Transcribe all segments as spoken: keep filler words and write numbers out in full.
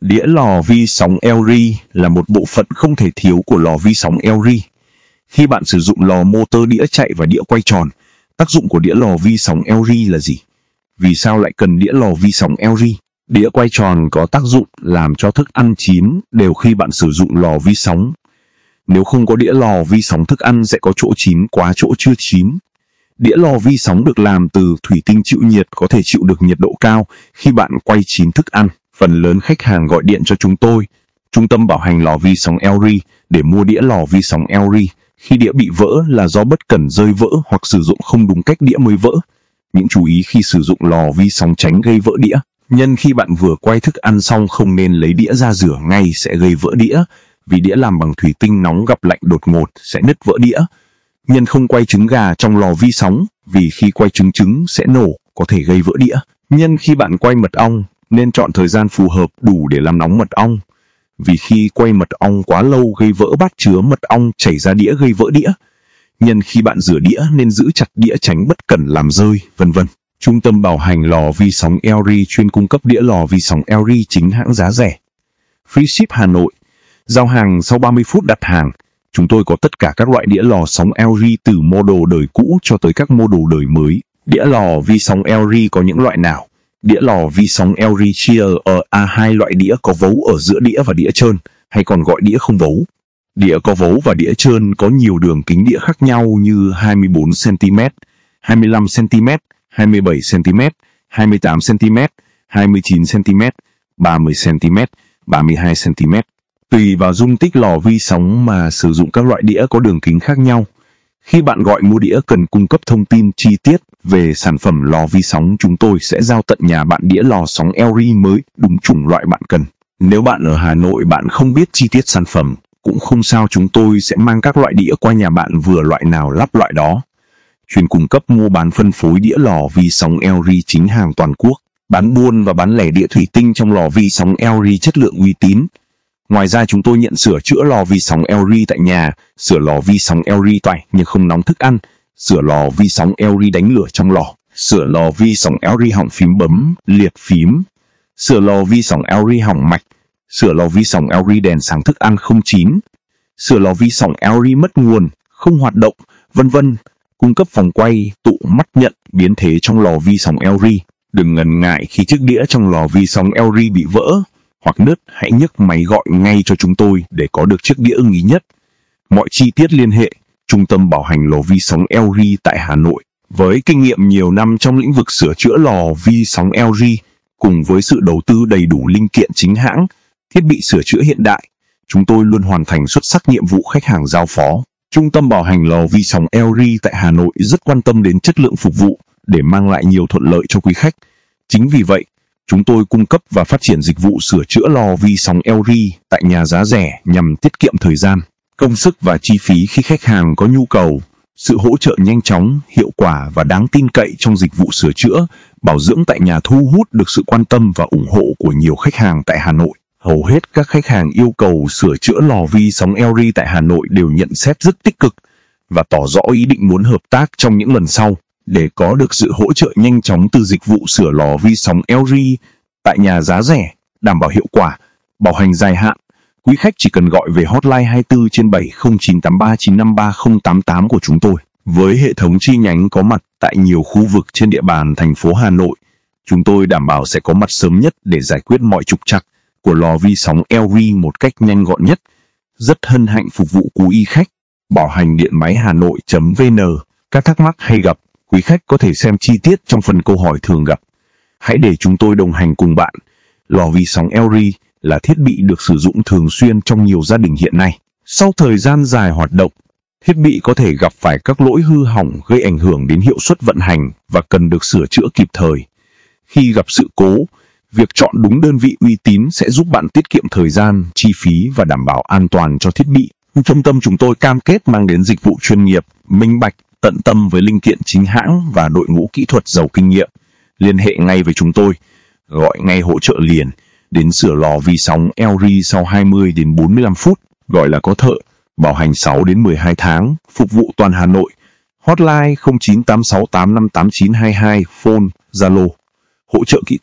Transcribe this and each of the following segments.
Đĩa lò vi sóng lờ rờ là một bộ phận không thể thiếu của lò vi sóng lờ rờ. Khi bạn sử dụng lò motor đĩa chạy và đĩa quay tròn, tác dụng của đĩa lò vi sóng lờ rờ là gì? Vì sao lại cần đĩa lò vi sóng lờ rờ? Đĩa quay tròn có tác dụng làm cho thức ăn chín đều khi bạn sử dụng lò vi sóng. Nếu không có đĩa lò vi sóng, thức ăn sẽ có chỗ chín quá chỗ chưa chín. Đĩa lò vi sóng được làm từ thủy tinh chịu nhiệt, có thể chịu được nhiệt độ cao khi bạn quay chín thức ăn. Phần lớn khách hàng gọi điện cho chúng tôi, Trung tâm bảo hành lò vi sóng lờ rờ, để mua đĩa lò vi sóng lờ rờ. Khi đĩa bị vỡ là do bất cẩn rơi vỡ hoặc sử dụng không đúng cách đĩa mới vỡ. Những chú ý khi sử dụng lò vi sóng tránh gây vỡ đĩa. Nhân khi bạn vừa quay thức ăn xong không nên lấy đĩa ra rửa ngay, sẽ gây vỡ đĩa. Vì đĩa làm bằng thủy tinh nóng gặp lạnh đột ngột sẽ nứt vỡ đĩa. Nhân không quay trứng gà trong lò vi sóng, vì khi quay trứng trứng sẽ nổ, có thể gây vỡ đĩa. Nhân khi bạn quay mật ong, nên chọn thời gian phù hợp đủ để làm nóng mật ong. Vì khi quay mật ong quá lâu gây vỡ bát chứa mật ong, chảy ra đĩa gây vỡ đĩa. Nhân khi bạn rửa đĩa nên giữ chặt đĩa tránh bất cẩn làm rơi, vân vân. Trung tâm bảo hành lò vi sóng lờ rờ chuyên cung cấp đĩa lò vi sóng lờ rờ chính hãng giá rẻ. Free ship Hà Nội. Giao hàng sau ba mươi phút đặt hàng. Chúng tôi có tất cả các loại đĩa lò sóng lờ rờ từ model đời cũ cho tới các model đời mới. Đĩa lò vi sóng lờ rờ có những loại nào? Đĩa lò vi sóng lờ rờ chia ở a hai loại: đĩa có vấu ở giữa đĩa và đĩa trơn, hay còn gọi đĩa không vấu. Đĩa có vấu và đĩa trơn có nhiều đường kính đĩa khác nhau như hai mươi bốn xăng-ti-mét, hai mươi lăm xăng-ti-mét, hai mươi bảy xăng-ti-mét, hai mươi tám xăng-ti-mét, hai mươi chín xăng-ti-mét, ba mươi xăng-ti-mét, ba mươi hai xăng-ti-mét. Tùy vào dung tích lò vi sóng mà sử dụng các loại đĩa có đường kính khác nhau. Khi bạn gọi mua đĩa cần cung cấp thông tin chi tiết về sản phẩm lò vi sóng, chúng tôi sẽ giao tận nhà bạn đĩa lò sóng lờ rờ mới đúng chủng loại bạn cần. Nếu bạn ở Hà Nội bạn không biết chi tiết sản phẩm, cũng không sao, chúng tôi sẽ mang các loại đĩa qua nhà bạn, vừa loại nào lắp loại đó. Chuyên cung cấp mua bán phân phối đĩa lò vi sóng lờ rờ chính hàng toàn quốc, bán buôn và bán lẻ đĩa thủy tinh trong lò vi sóng lờ rờ chất lượng uy tín. Ngoài ra chúng tôi nhận sửa chữa lò vi sóng lờ rờ tại nhà, sửa lò vi sóng lờ rờ toại nhưng không nóng thức ăn, sửa lò vi sóng lờ rờ đánh lửa trong lò, sửa lò vi sóng lờ rờ hỏng phím bấm, liệt phím, sửa lò vi sóng lờ rờ hỏng mạch, sửa lò vi sóng lờ rờ đèn sáng thức ăn không chín, sửa lò vi sóng lờ rờ mất nguồn, không hoạt động, vân vân. Cung cấp phòng quay, tụ, mắt nhận, biến thế trong lò vi sóng lờ rờ. Đừng ngần ngại khi chiếc đĩa trong lò vi sóng lờ rờ bị vỡ hoặc nứt, hãy nhấc máy gọi ngay cho chúng tôi để có được chiếc đĩa ưng ý nhất. Mọi chi tiết liên hệ Trung tâm bảo hành lò vi sóng lờ rờ tại Hà Nội. Với kinh nghiệm nhiều năm trong lĩnh vực sửa chữa lò vi sóng lờ rờ, cùng với sự đầu tư đầy đủ linh kiện chính hãng, thiết bị sửa chữa hiện đại, chúng tôi luôn hoàn thành xuất sắc nhiệm vụ khách hàng giao phó. Trung tâm bảo hành lò vi sóng lờ rờ tại Hà Nội rất quan tâm đến chất lượng phục vụ để mang lại nhiều thuận lợi cho quý khách. Chính vì vậy, chúng tôi cung cấp và phát triển dịch vụ sửa chữa lò vi sóng lờ rờ tại nhà giá rẻ nhằm tiết kiệm thời gian, công sức và chi phí khi khách hàng có nhu cầu. Sự hỗ trợ nhanh chóng, hiệu quả và đáng tin cậy trong dịch vụ sửa chữa, bảo dưỡng tại nhà thu hút được sự quan tâm và ủng hộ của nhiều khách hàng tại Hà Nội. Hầu hết các khách hàng yêu cầu sửa chữa lò vi sóng lờ rờ tại Hà Nội đều nhận xét rất tích cực và tỏ rõ ý định muốn hợp tác trong những lần sau. Để có được sự hỗ trợ nhanh chóng từ dịch vụ sửa lò vi sóng lờ rờ tại nhà giá rẻ, đảm bảo hiệu quả, bảo hành dài hạn, quý khách chỉ cần gọi về hotline hai mươi tư trên bảy không chín tám ba chín năm ba không tám tám của chúng tôi. Với hệ thống chi nhánh có mặt tại nhiều khu vực trên địa bàn thành phố Hà Nội, chúng tôi đảm bảo sẽ có mặt sớm nhất để giải quyết mọi trục trặc của lò vi sóng lờ rờ một cách nhanh gọn nhất. Rất hân hạnh phục vụ quý khách. Bảo hành điện máy Hà Nội.vn. Các thắc mắc hay gặp, quý khách có thể xem chi tiết trong phần câu hỏi thường gặp. Hãy để chúng tôi đồng hành cùng bạn. Lò vi sóng lờ rờ là thiết bị được sử dụng thường xuyên trong nhiều gia đình hiện nay. Sau thời gian dài hoạt động, thiết bị có thể gặp phải các lỗi hư hỏng gây ảnh hưởng đến hiệu suất vận hành và cần được sửa chữa kịp thời. Khi gặp sự cố, việc chọn đúng đơn vị uy tín sẽ giúp bạn tiết kiệm thời gian, chi phí và đảm bảo an toàn cho thiết bị. Trung tâm chúng tôi cam kết mang đến dịch vụ chuyên nghiệp, minh bạch, tận tâm với linh kiện chính hãng và đội ngũ kỹ thuật giàu kinh nghiệm. Liên hệ ngay với chúng tôi, gọi ngay hỗ trợ liền, đến sửa lò vi sóng lờ rờ sau hai mươi đến bốn mươi lăm phút, gọi là có thợ, bảo hành sáu đến mười hai tháng, phục vụ toàn Hà Nội. Hotline không chín tám sáu tám năm tám chín hai hai, phone, Zalo. Hỗ trợ kỹ thuật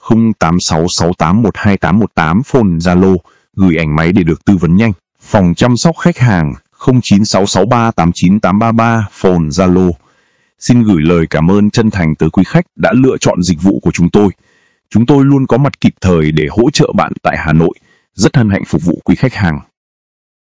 không tám sáu sáu tám một hai tám một tám, phone Zalo, gửi ảnh máy để được tư vấn nhanh. Phòng chăm sóc khách hàng không chín sáu sáu ba tám chín tám ba ba, phone Zalo. Xin gửi lời cảm ơn chân thành tới quý khách đã lựa chọn dịch vụ của chúng tôi. Chúng tôi luôn có mặt kịp thời để hỗ trợ bạn tại Hà Nội. Rất hân hạnh phục vụ quý khách hàng.